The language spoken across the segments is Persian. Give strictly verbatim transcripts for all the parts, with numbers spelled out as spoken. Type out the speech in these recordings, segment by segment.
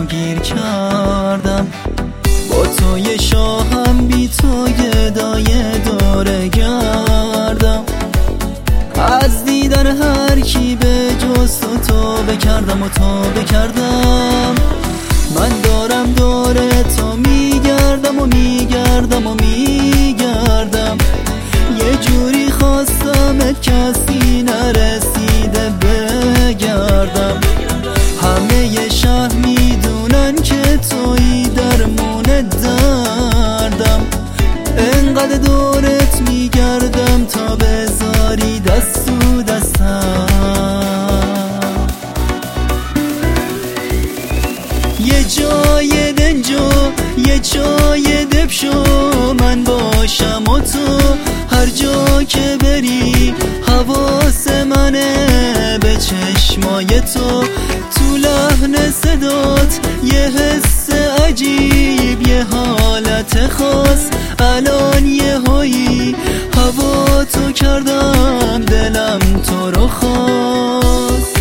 و گیر کردم. با توی شاهم بی توی دایه دوره گردم. از دیدن هر کی به جز تو تو بکردم و تو بکردم. من دارم دور تو میگردم و میگردم و میگردم. یه جوری خواستمت کسی نرسیده بگردم. همه ی شهر میدونن که تویی درمون دردم. انقدر دورت میگردم تا بذاری دست تو دستم. یه جای دنجو یه جای دب شو من باشم و تو هر جا که بری حواس منه به چشمای تو. تو لحن صدات یه حس عجیب یه حالت خاص. الان یه هایی هوا تو کردم دلم تو رو خواست.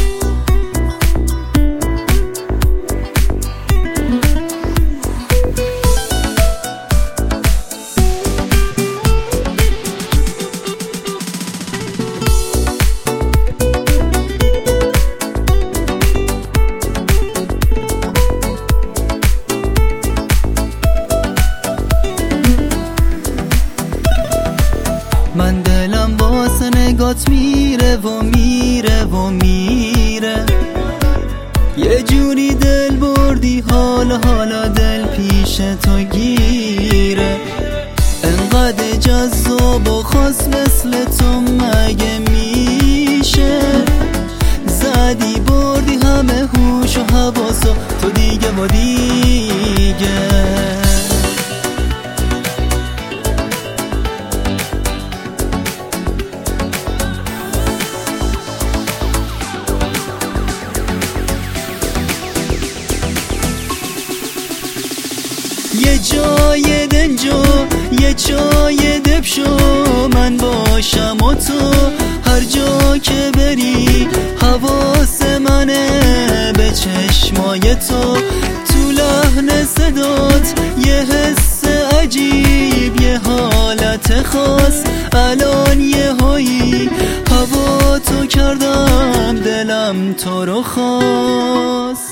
من دلم واسه نگات میره و میره و میره. یه جوری دل بردی حالا حالا دل پیش تو گیره. انقدر جذاب و خاص مثل تو مگه میشه؟ زدی بردی همه هوش و حواسو تو دیگه و دیگه. یه جای دنجو یه جای دب شو من باشم و تو هر جا که بری حواس منه به چشمای تو. تو لحن صدات یه حس عجیب یه حالت خاص. الان یه هایی هوا تو کردم دلم تو رو خواست.